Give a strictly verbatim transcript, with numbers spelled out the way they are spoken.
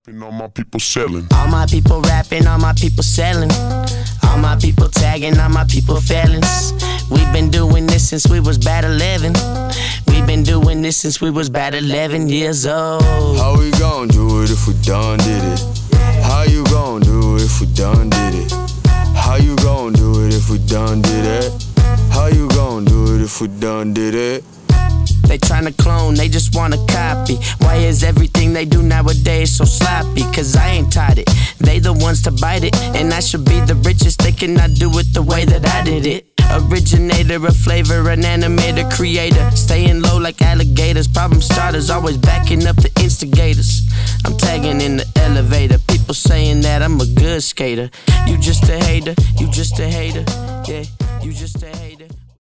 And all my people selling. All my people rapping, all my people selling. All my people tagging, all my people felons. We've been doing this since we was about eleven. We've been doing this since we was about eleven years old. How we gon' do it if we done did it? How you gon' do it if we done did it? How you gon' do it if we done did it? How you gon' do it if we done did it? They tryna clone, they just wanna copy. Why is everything they do nowadays so sloppy? Cause I ain't taught it, they the ones to bite it. And I should be the richest, they cannot do it the way that I did it. Originator of flavor, an animator, creator. Staying low like alligators, problem starters, always backing up the instigators. I'm tagging in the elevator, people saying that I'm a good skater. You just a hater, you just a hater, yeah, you just a hater.